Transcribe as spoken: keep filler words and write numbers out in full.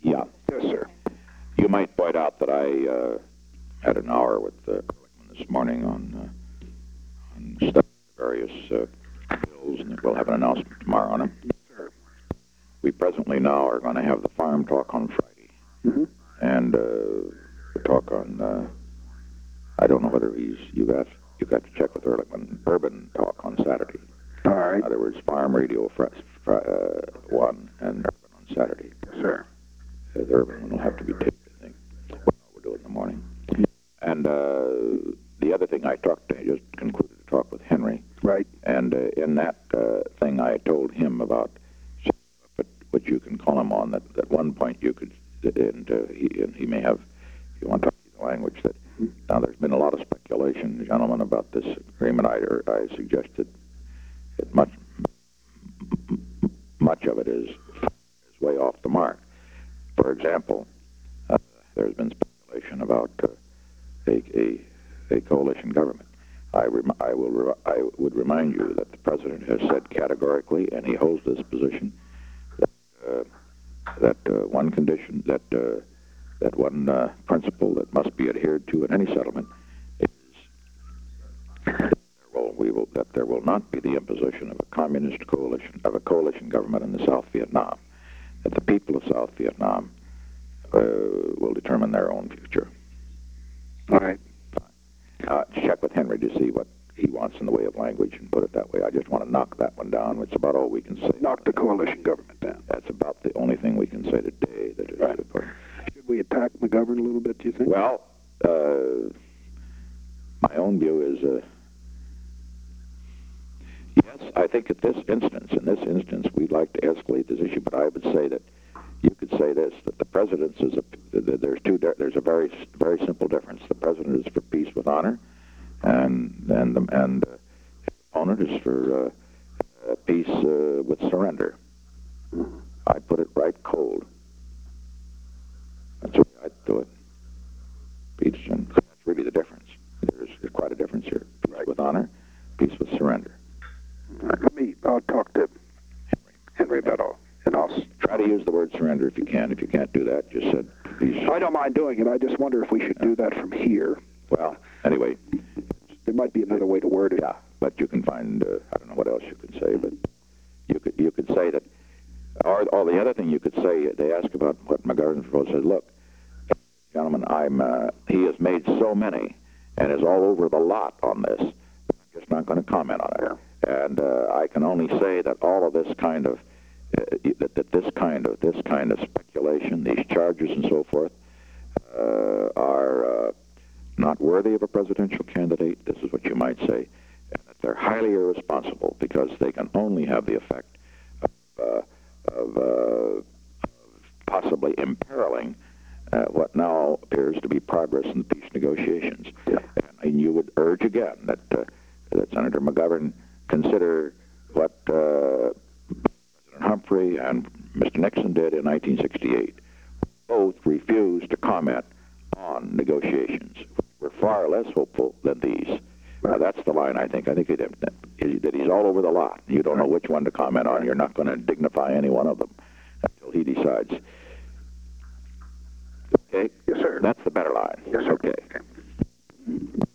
Yeah. Yes, sir. You might point out that I uh, had an hour with uh, Ehrlichman this morning on, uh, on stuff, various uh, bills, and we'll have an announcement tomorrow on them. Yes, sir. We presently now are going to have the farm talk on Friday, Mm-hmm. and uh, the talk on, uh, I don't know whether he's, you got, you got to check with Ehrlichman, urban talk on Saturday. All right. In other words, farm radio fr- fr- uh, one and urban on Saturday. Yes, sir. Uh, the urban one will have to be taped, I think. Well, we'll do it in the morning. And uh, the other thing I talked to, I just concluded to talk with Henry. Right. And uh, in that uh, thing, I told him about but what you can call him on. That at one point you could, and uh, he and he may have, if you want to talk the language that. Now there's been a lot of speculation, gentlemen, about this agreement. I I suggested that much much of it is is way off the mark. For example, uh, there's been speculation about uh, a, a a coalition government. I, rem- I will. Re- I would remind you that the president has said categorically, and he holds this position, that uh, that uh, one condition, that uh, that one uh, principle that must be adhered to in any settlement is that there will, we will, that there will not be the imposition of a communist coalition, of a coalition government in the South Vietnam. That the people of South Vietnam uh, will determine their own future. All right. Uh, check with Henry to see what he wants in the way of language and put it that way. I just want to knock that one down. It's about all we can say. Knock the coalition government down. That's about the only thing we can say today that is Right. important. Should we attack McGovern a little bit, do you think? Well, uh, my own view is, uh, yes, I think at this instance, in this instance, we'd like to escalate this issue, but I would say that you could say this, that the president's is a, there's two, there's a very, very simple difference. The president is for peace with honor, and and the, and uh, his opponent is for uh, uh, peace uh, with surrender. I put it right cold. That's the way I'd do it. Peace, and that's really the difference. There's, there's quite a difference here. Peace Right. with honor, peace with surrender. All right, let me, I'll talk to Henry. Henry about all, and I'll, s- Try to use the word surrender if you can. If you can't do that, just said peace. I don't mind doing it. I just wonder if we should do that from here. Well, anyway, There might be another way to word it. yeah, but you can find, uh, I don't know what else you could say, but you could you could say that, or, or the other thing you could say, they ask about what McGovern proposed, said, look, gentlemen, I'm, uh, he has made so many and is all over the lot on this, I'm just not going to comment on it. And uh, I can only say that all of this kind of, uh, that, that this kind of, this kind of speculation, these charges and so forth, uh, are uh, not worthy of a presidential candidate, this is what you might say, and that they're highly irresponsible because they can only have the effect of, uh, of, uh, of possibly imperiling uh, what now appears to be progress in the peace negotiations. Yeah. And, and you would urge again that, uh, that Senator McGovern consider what uh, President Humphrey and Mister Nixon did in nineteen sixty-eight. Both refused to comment on negotiations. We're far less hopeful than these. Now, that's the line, I think. I think it, that he's all over the lot. You don't know which one to comment on. You're not going to dignify any one of them until he decides. Okay? Yes, sir. That's the better line. Yes, sir. Okay. Okay.